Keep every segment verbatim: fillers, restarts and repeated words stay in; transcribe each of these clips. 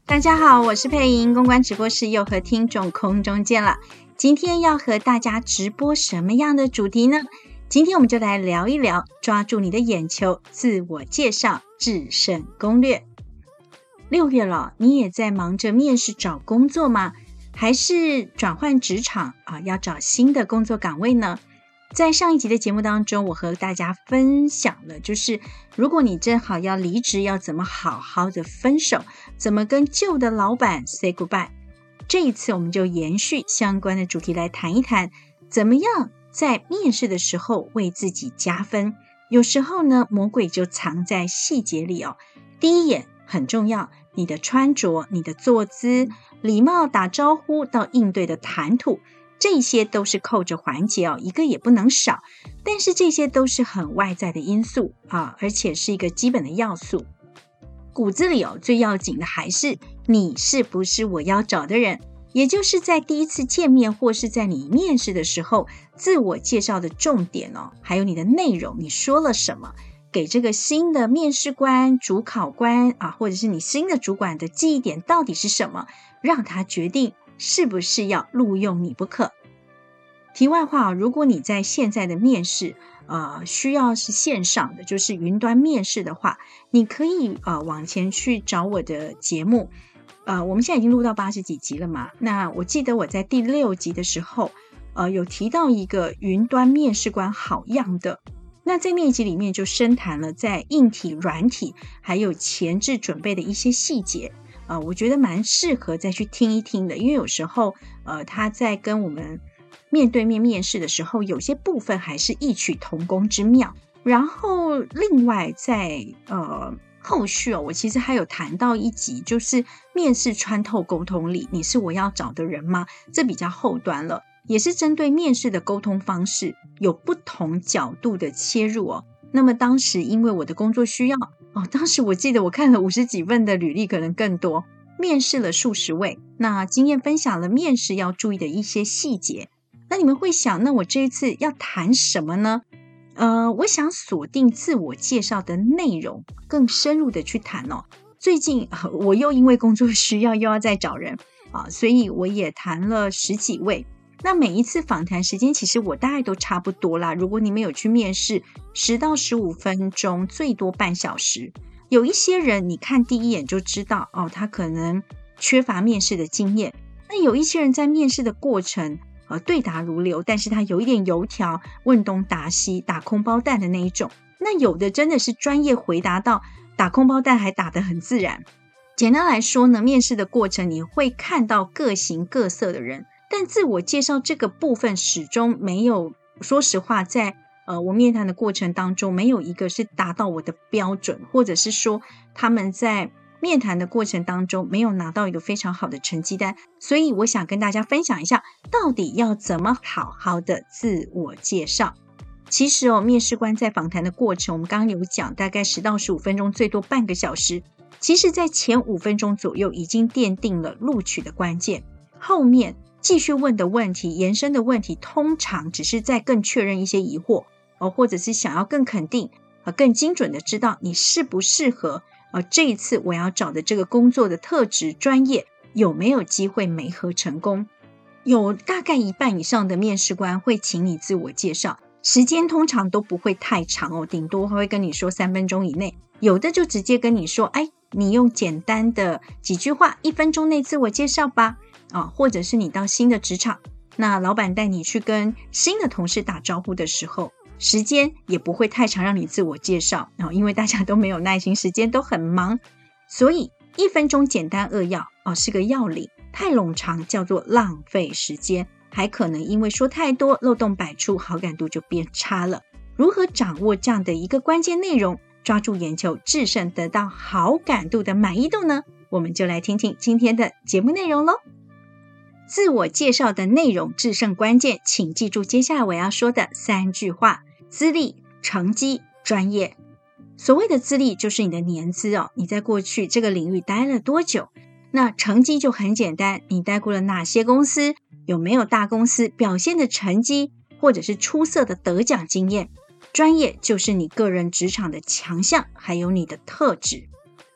大家好，我是佩莹，公关直播室又和听众空中见了。今天要和大家直播什么样的主题呢？今天我们就来聊一聊抓住你的眼球，自我介绍制胜攻略。六月了，你也在忙着面试找工作吗？还是转换职场啊，要找新的工作岗位呢？在上一集的节目当中，我和大家分享了，就是如果你正好要离职，要怎么好好的分手，怎么跟旧的老板 say goodbye。 这一次我们就延续相关的主题来谈一谈，怎么样在面试的时候为自己加分。有时候呢，魔鬼就藏在细节里哦。第一眼很重要，你的穿着、你的坐姿、礼貌打招呼到应对的谈吐，这些都是扣着环节哦，一个也不能少。但是这些都是很外在的因素啊，而且是一个基本的要素。骨子里哦，最要紧的还是你是不是我要找的人，也就是在第一次见面或是在你面试的时候，自我介绍的重点哦，还有你的内容，你说了什么，给这个新的面试官、主考官啊，或者是你新的主管的记忆点到底是什么，让他决定是不是要录用你不可。题外话，如果你在现在的面试呃，需要是线上的，就是云端面试的话，你可以呃往前去找我的节目。呃，我们现在已经录到八十几集了嘛，那我记得我在第六集的时候呃，有提到一个云端面试官好样的。那在那一集里面就深谈了在硬体、软体还有前置准备的一些细节。呃，我觉得蛮适合再去听一听的，因为有时候呃他在跟我们面对面面试的时候，有些部分还是异曲同工之妙。然后另外在呃后续哦，我其实还有谈到一集，就是面试穿透沟通力，你是我要找的人吗？这比较后端了，也是针对面试的沟通方式有不同角度的切入哦。那么当时因为我的工作需要哦，当时我记得我看了五十几份的履历，可能更多，面试了数十位，那经验分享了面试要注意的一些细节。那你们会想，那我这一次要谈什么呢？呃，我想锁定自我介绍的内容，更深入的去谈哦。最近、呃、我又因为工作需要又要再找人啊，所以我也谈了十几位。那每一次访谈时间其实我大概都差不多啦，如果你们有去面试，十到十五分钟，最多半小时。有一些人你看第一眼就知道哦，他可能缺乏面试的经验。那有一些人在面试的过程呃，对答如流，但是他有一点油条，问东答西，打空包弹的那一种。那有的真的是专业回答到打空包弹还打得很自然。简单来说呢，面试的过程你会看到各形各色的人，但自我介绍这个部分始终没有，说实话在呃我面谈的过程当中，没有一个是达到我的标准，或者是说他们在面谈的过程当中没有拿到一个非常好的成绩单。所以我想跟大家分享一下，到底要怎么好好的自我介绍。其实哦，面试官在访谈的过程，我们刚刚有讲大概十到十五分钟，最多半个小时。其实在前五分钟左右已经奠定了录取的关键，后面继续问的问题、延伸的问题，通常只是在更确认一些疑惑哦，或者是想要更肯定、呃、更精准的知道你适不适合呃，这一次我要找的这个工作的特质、专业有没有机会媒合成功。有大概一半以上的面试官会请你自我介绍，时间通常都不会太长哦，顶多会跟你说三分钟以内。有的就直接跟你说，哎，你用简单的几句话，一分钟内自我介绍吧。啊，或者是你到新的职场，那老板带你去跟新的同事打招呼的时候，时间也不会太长让你自我介绍、哦、因为大家都没有耐心，时间都很忙，所以一分钟简单扼要、哦、是个要领，太冗长叫做浪费时间，还可能因为说太多漏洞百出，好感度就变差了。如何掌握这样的一个关键内容，抓住眼球，制胜得到好感度的满意度呢？我们就来听听今天的节目内容咯。自我介绍的内容制胜关键，请记住接下来我要说的三句话：资历、成绩、专业。所谓的资历就是你的年资哦，你在过去这个领域待了多久。那成绩就很简单，你待过了哪些公司，有没有大公司表现的成绩，或者是出色的得奖经验。专业就是你个人职场的强项，还有你的特质。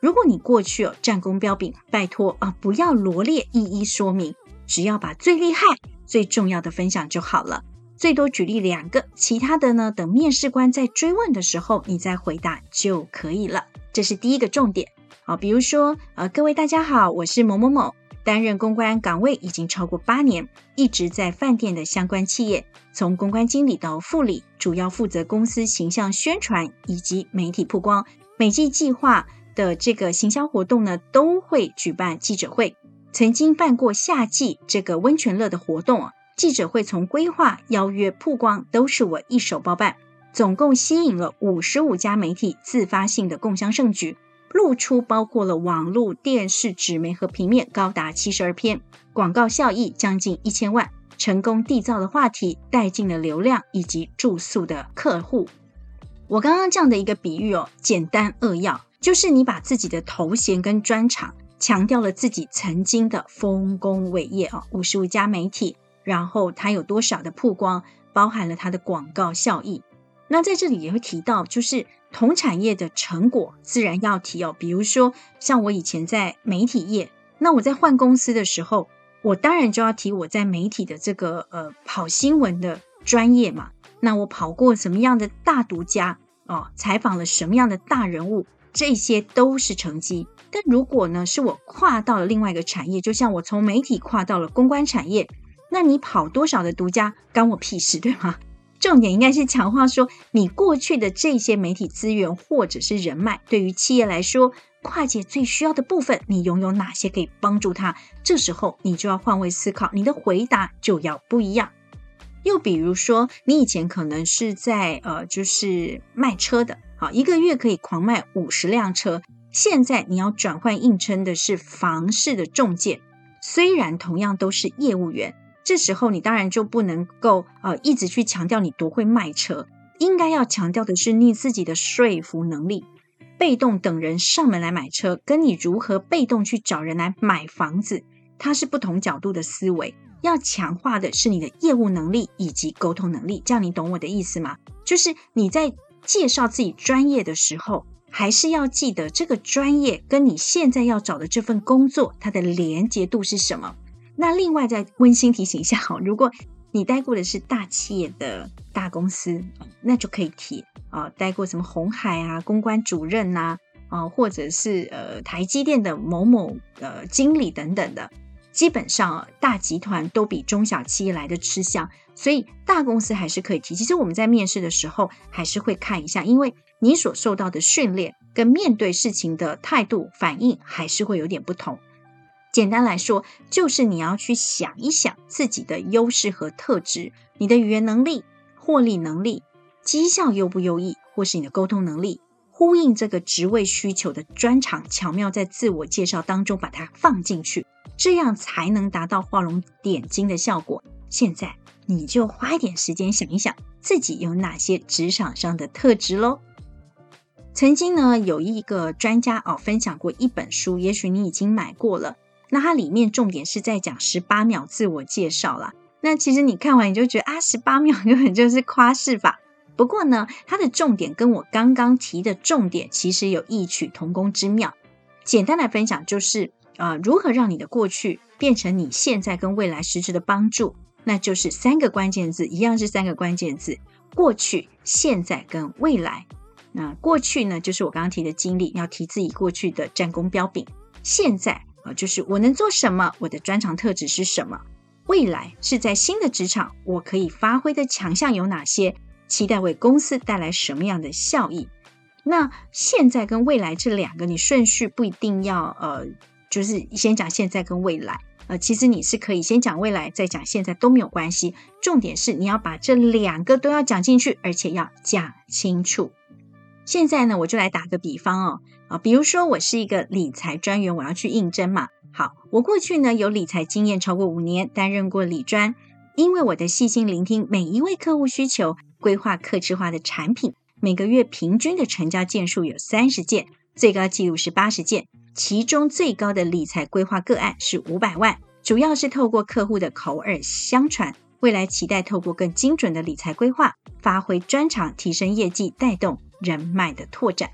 如果你过去有战功彪炳，拜托啊，不要罗列一一说明，只要把最厉害、最重要的分享就好了。最多举例两个，其他的呢，等面试官在追问的时候，你再回答就可以了。这是第一个重点。好，比如说，呃，各位大家好，我是某某某，担任公关岗位已经超过八年，一直在饭店的相关企业，从公关经理到副理，主要负责公司形象宣传以及媒体曝光。每季计划的这个行销活动呢，都会举办记者会。曾经办过夏季这个温泉乐的活动啊，记者会从规划、邀约、曝光都是我一手包办，总共吸引了五十五家媒体自发性的共襄盛举，露出包括了网络、电视、纸媒和平面高达七十二篇，广告效益将近一千万，成功缔造的话题带进了流量以及住宿的客户。我刚刚这样的一个比喻哦，简单扼要，就是你把自己的头衔跟专长强调了自己曾经的丰功伟业哦，五十五家媒体，然后它有多少的曝光，包含了它的广告效益。那在这里也会提到，就是同产业的成果自然要提哦，比如说像我以前在媒体业，那我在换公司的时候，我当然就要提我在媒体的这个呃跑新闻的专业嘛。那我跑过什么样的大独家哦，采访了什么样的大人物，这些都是成绩。但如果呢是我跨到了另外一个产业，就像我从媒体跨到了公关产业，那你跑多少的独家干我屁事，对吗？重点应该是强化说你过去的这些媒体资源或者是人脉，对于企业来说跨界最需要的部分，你拥有哪些可以帮助他，这时候你就要换位思考，你的回答就要不一样。又比如说你以前可能是在呃就是卖车的，好，一个月可以狂卖五十辆车，现在你要转换应征的是房市的仲介，虽然同样都是业务员，这时候你当然就不能够呃一直去强调你多会卖车，应该要强调的是你自己的说服能力。被动等人上门来买车，跟你如何被动去找人来买房子，它是不同角度的思维。要强化的是你的业务能力以及沟通能力，这样你懂我的意思吗？就是你在介绍自己专业的时候，还是要记得这个专业跟你现在要找的这份工作它的连结度是什么。那另外再温馨提醒一下，如果你待过的是大企业的大公司，那就可以提啊，待过什么鸿海啊、公关主任啊，啊或者是呃台积电的某某呃经理等等的。基本上大集团都比中小企业来的吃香，所以大公司还是可以提。其实我们在面试的时候还是会看一下，因为你所受到的训练跟面对事情的态度反应还是会有点不同。简单来说，就是你要去想一想自己的优势和特质，你的语言能力、获利能力、绩效优不优异，或是你的沟通能力，呼应这个职位需求的专长，巧妙在自我介绍当中把它放进去，这样才能达到画龙点睛的效果。现在你就花一点时间想一想自己有哪些职场上的特质咯。曾经呢有一个专家哦分享过一本书，也许你已经买过了，那它里面重点是在讲十八秒自我介绍啦。那其实你看完你就觉得啊，十八秒根本就是夸饰法。不过呢，它的重点跟我刚刚提的重点其实有异曲同工之妙。简单来分享就是呃，如何让你的过去变成你现在跟未来实质的帮助，那就是三个关键字，一样是三个关键字：过去、现在跟未来。那过去呢，就是我刚刚提的经历，要提自己过去的战功彪炳；现在呃，就是我能做什么，我的专长特质是什么；未来是在新的职场，我可以发挥的强项有哪些，期待为公司带来什么样的效益。那现在跟未来这两个，你顺序不一定要呃。就是先讲现在跟未来，呃，其实你是可以先讲未来再讲现在都没有关系，重点是你要把这两个都要讲进去，而且要讲清楚。现在呢，我就来打个比方哦，啊，比如说我是一个理财专员，我要去应征嘛。好，我过去呢有理财经验超过五年，担任过理专，因为我的细心聆听每一位客户需求，规划客制化的产品，每个月平均的成交件数有三十件，最高纪录是八十件。其中最高的理财规划个案是五百万，主要是透过客户的口耳相传，未来期待透过更精准的理财规划，发挥专长，提升业绩，带动人脉的拓展。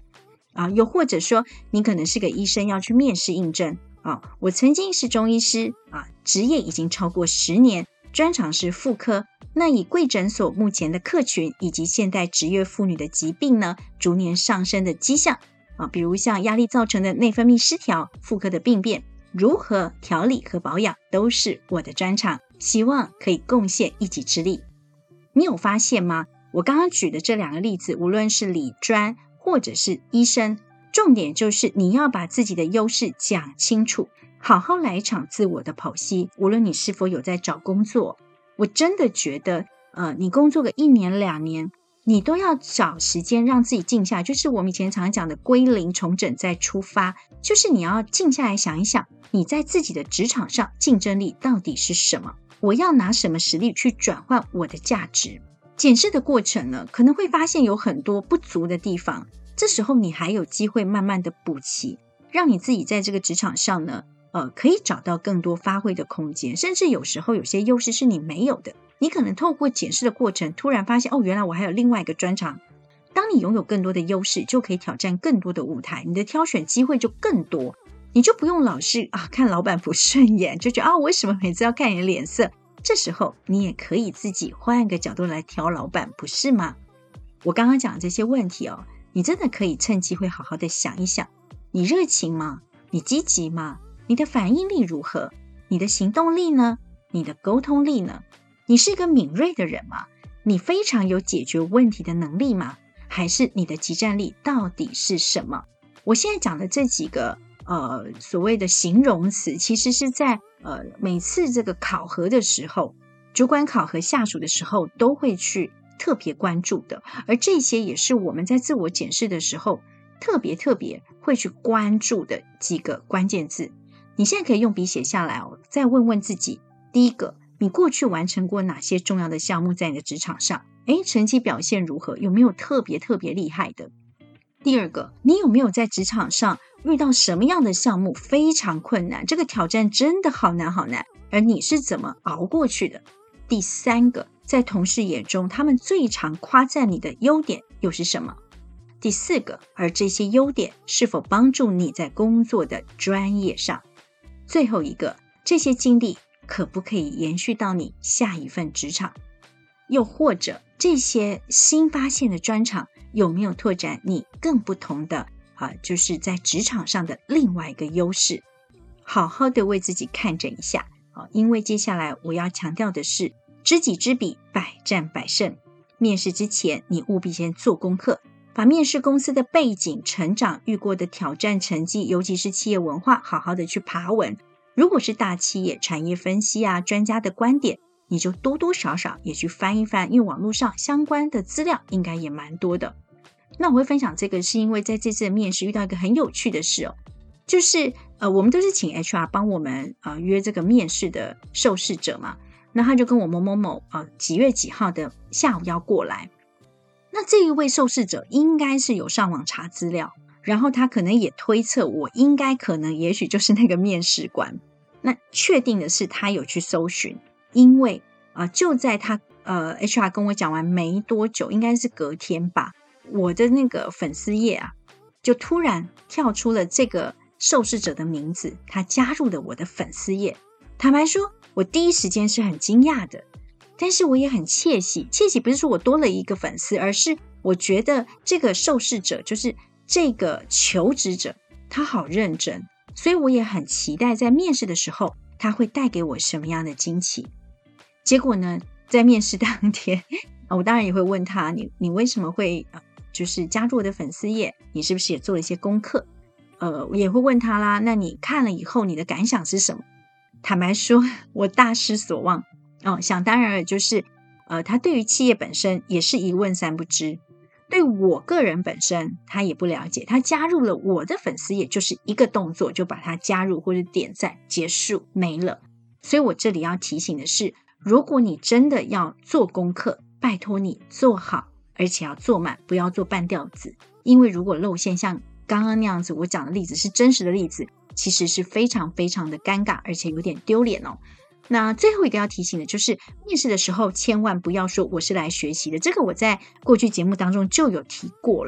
啊，又或者说你可能是个医生要去面试应征啊，我曾经是中医师啊，职业已经超过十年，专长是妇科。那以贵诊所目前的客群以及现代职业妇女的疾病呢，逐年上升的迹象啊，比如像压力造成的内分泌失调、妇科的病变，如何调理和保养都是我的专长，希望可以贡献一己之力。你有发现吗？我刚刚举的这两个例子，无论是理专或者是医生，重点就是你要把自己的优势讲清楚，好好来一场自我的剖析。无论你是否有在找工作，我真的觉得呃，你工作个一年两年，你都要找时间让自己静下来，就是我们以前常讲的归零重整再出发，就是你要静下来想一想，你在自己的职场上竞争力到底是什么，我要拿什么实力去转换我的价值。检视的过程呢，可能会发现有很多不足的地方，这时候你还有机会慢慢的补齐，让你自己在这个职场上呢呃，可以找到更多发挥的空间，甚至有时候有些优势是你没有的，你可能透过检视的过程突然发现，哦，原来我还有另外一个专长。当你拥有更多的优势，就可以挑战更多的舞台，你的挑选机会就更多，你就不用老是啊看老板不顺眼，就觉得啊为什么每次要看你的脸色，这时候你也可以自己换一个角度来挑老板，不是吗？我刚刚讲这些问题哦，你真的可以趁机会好好的想一想，你热情吗？你积极吗？你的反应力如何？你的行动力呢？你的沟通力呢？你是一个敏锐的人吗？你非常有解决问题的能力吗？还是你的即战力到底是什么？我现在讲的这几个呃所谓的形容词，其实是在呃每次这个考核的时候，主管考核下属的时候都会去特别关注的，而这些也是我们在自我检视的时候特别特别会去关注的几个关键字。你现在可以用笔写下来哦，再问问自己，第一个，你过去完成过哪些重要的项目在你的职场上？诶，成绩表现如何？有没有特别特别厉害的？第二个，你有没有在职场上遇到什么样的项目非常困难？这个挑战真的好难好难，而你是怎么熬过去的？第三个，在同事眼中，他们最常夸赞你的优点又是什么？第四个，而这些优点是否帮助你在工作的专业上？最后一个，这些经历可不可以延续到你下一份职场？又或者这些新发现的专长有没有拓展你更不同的啊，就是在职场上的另外一个优势？好好的为自己看诊一下啊，因为接下来我要强调的是知己知彼，百战百胜。面试之前你务必先做功课，把面试公司的背景、成长、遇过的挑战、成绩，尤其是企业文化，好好的去爬文。如果是大企业，产业分析啊，专家的观点，你就多多少少也去翻一翻，因为网络上相关的资料应该也蛮多的。那我会分享这个是因为在这次的面试遇到一个很有趣的事哦，就是呃，我们都是请 H R 帮我们呃约这个面试的受试者嘛，那他就跟我某某某呃几月几号的下午要过来。那这一位受试者应该是有上网查资料，然后他可能也推测我应该可能也许就是那个面试官。那确定的是他有去搜寻，因为呃就在他呃 H R 跟我讲完没多久，应该是隔天吧，我的那个粉丝页啊就突然跳出了这个受试者的名字，他加入了我的粉丝页。坦白说，我第一时间是很惊讶的，但是我也很窃喜。窃喜不是说我多了一个粉丝，而是我觉得这个受试者，就是这个求职者，他好认真，所以我也很期待在面试的时候他会带给我什么样的惊奇。结果呢，在面试当天我当然也会问他，你你为什么会呃就是加入我的粉丝页，你是不是也做了一些功课？呃，我也会问他啦，那你看了以后你的感想是什么？坦白说，我大失所望哦，想当然了，就是呃，他对于企业本身也是一问三不知，对我个人本身他也不了解，他加入了我的粉丝页就是一个动作就把他加入或者点赞结束没了。所以我这里要提醒的是，如果你真的要做功课，拜托你做好，而且要做满，不要做半吊子，因为如果露馅，像刚刚那样子我讲的例子是真实的例子，其实是非常非常的尴尬，而且有点丢脸哦。那最后一个要提醒的就是面试的时候千万不要说我是来学习的，这个我在过去节目当中就有提过了，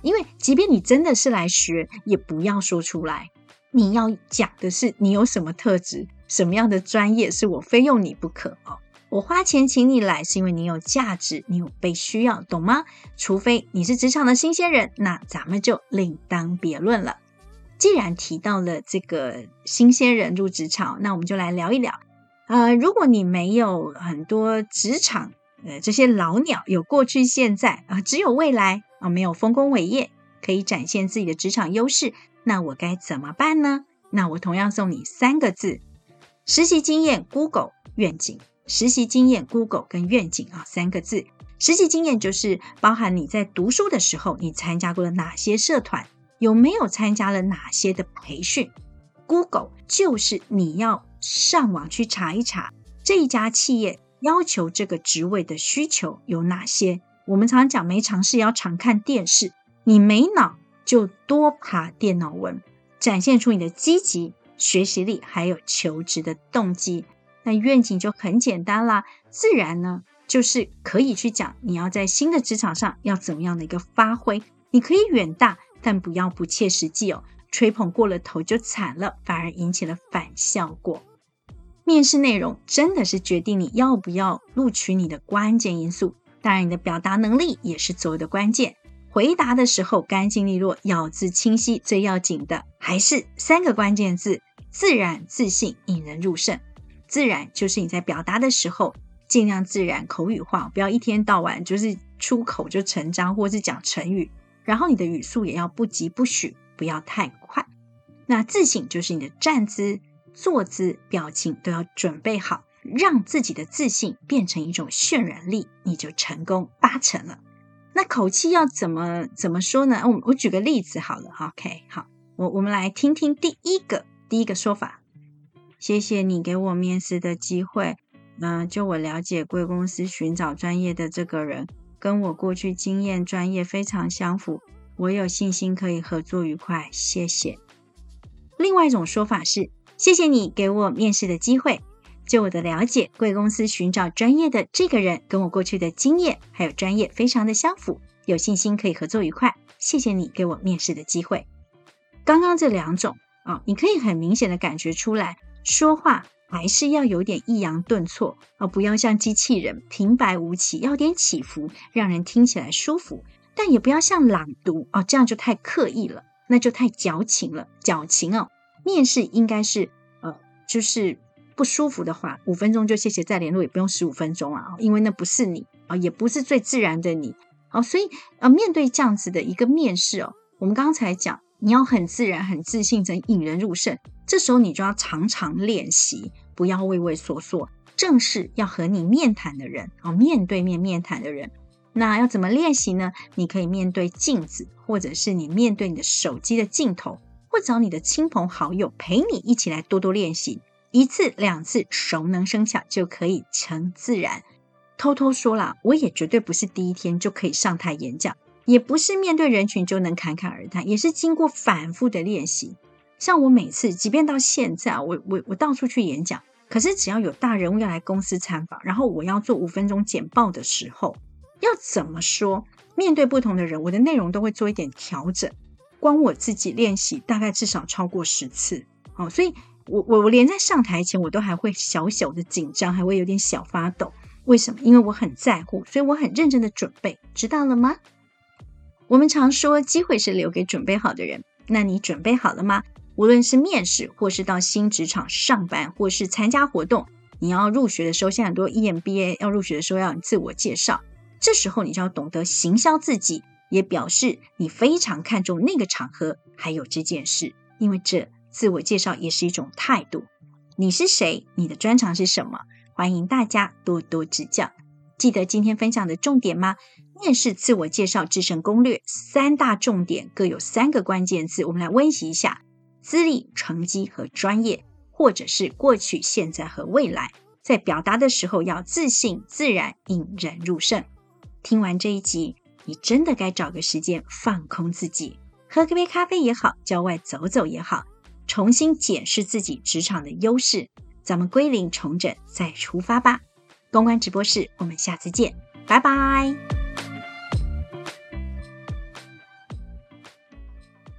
因为即便你真的是来学，也不要说出来。你要讲的是你有什么特质，什么样的专业是我非用你不可哦。我花钱请你来是因为你有价值，你有被需要，懂吗？除非你是职场的新鲜人，那咱们就另当别论了。既然提到了这个新鲜人入职场，那我们就来聊一聊。呃，如果你没有很多职场呃这些老鸟，有过去现在啊、呃，只有未来啊、呃，没有丰功伟业，可以展现自己的职场优势，那我该怎么办呢？那我同样送你三个字：实习经验 Google 愿景。实习经验 Google 跟愿景啊，三个字。实习经验就是包含你在读书的时候，你参加过了哪些社团，有没有参加了哪些的培训。 Google 就是你要上网去查一查这一家企业要求这个职位的需求有哪些。我们常讲没常识要常看电视，你没脑就多爬电脑文，展现出你的积极学习力还有求职的动机。那愿景就很简单啦，自然呢就是可以去讲你要在新的职场上要怎么样的一个发挥。你可以远大，但不要不切实际哦，吹捧过了头就惨了，反而引起了反效果。面试内容真的是决定你要不要录取你的关键因素，当然你的表达能力也是所有的关键。回答的时候干净利落，咬字清晰，最要紧的还是三个关键字：自然、自信、引人入胜。自然就是你在表达的时候尽量自然口语化，不要一天到晚就是出口就成章或是讲成语，然后你的语速也要不疾不徐，不要太快。那自信就是你的站姿、坐姿、表情都要准备好，让自己的自信变成一种渲染力，你就成功八成了。那口气要怎么怎么说呢？我我举个例子好了 OK 好，我我们来听听第一个第一个说法。谢谢你给我面试的机会，呃，就我了解贵公司寻找专业的这个人跟我过去经验专业非常相符，我有信心可以合作愉快，谢谢。另外一种说法是，谢谢你给我面试的机会，就我的了解贵公司寻找专业的这个人跟我过去的经验还有专业非常的相符，有信心可以合作愉快，谢谢你给我面试的机会。刚刚这两种、哦、你可以很明显的感觉出来，说话还是要有点抑扬顿挫、哦、不要像机器人平白无奇，要点起伏，让人听起来舒服，但也不要像朗读、哦、这样就太刻意了，那就太矫情了。矫情哦，面试应该是呃，就是不舒服的话，五分钟就谢谢再联络，也不用十五分钟啊，因为那不是你、哦、也不是最自然的你、哦、所以呃，面对这样子的一个面试哦，我们刚才讲你要很自然很自信才引人入胜，这时候你就要常常练习，不要畏畏缩缩，正是要和你面谈的人、哦、面对面面谈的人。那要怎么练习呢？你可以面对镜子，或者是你面对你的手机的镜头，或找你的亲朋好友陪你一起来多多练习，一次两次熟能生巧，就可以成自然。偷偷说啦，我也绝对不是第一天就可以上台演讲，也不是面对人群就能侃侃而谈，也是经过反复的练习。像我每次即便到现在我我我到处去演讲，可是只要有大人物要来公司参访，然后我要做五分钟简报的时候，要怎么说，面对不同的人，我的内容都会做一点调整。光我自己练习大概至少超过十次、哦、所以我我我连在上台前我都还会小小的紧张，还会有点小发抖。为什么？因为我很在乎，所以我很认真的准备，知道了吗？我们常说机会是留给准备好的人，那你准备好了吗？无论是面试，或是到新职场上班，或是参加活动，你要入学的时候，现在很多 E M B A 要入学的时候要你自我介绍，这时候你就要懂得行销自己，也表示你非常看重那个场合还有这件事，因为这自我介绍也是一种态度。你是谁？你的专长是什么？欢迎大家多多指教。记得今天分享的重点吗？面试自我介绍制胜攻略三大重点，各有三个关键字，我们来温习一下：资历、成绩和专业，或者是过去、现在和未来。在表达的时候要自信、自然，引人入胜。听完这一集，你真的该找个时间放空自己，喝个杯咖啡也好，郊外走走也好，重新检视自己职场的优势，咱们归零重整再出发吧。公关直播室，我们下次见，拜拜。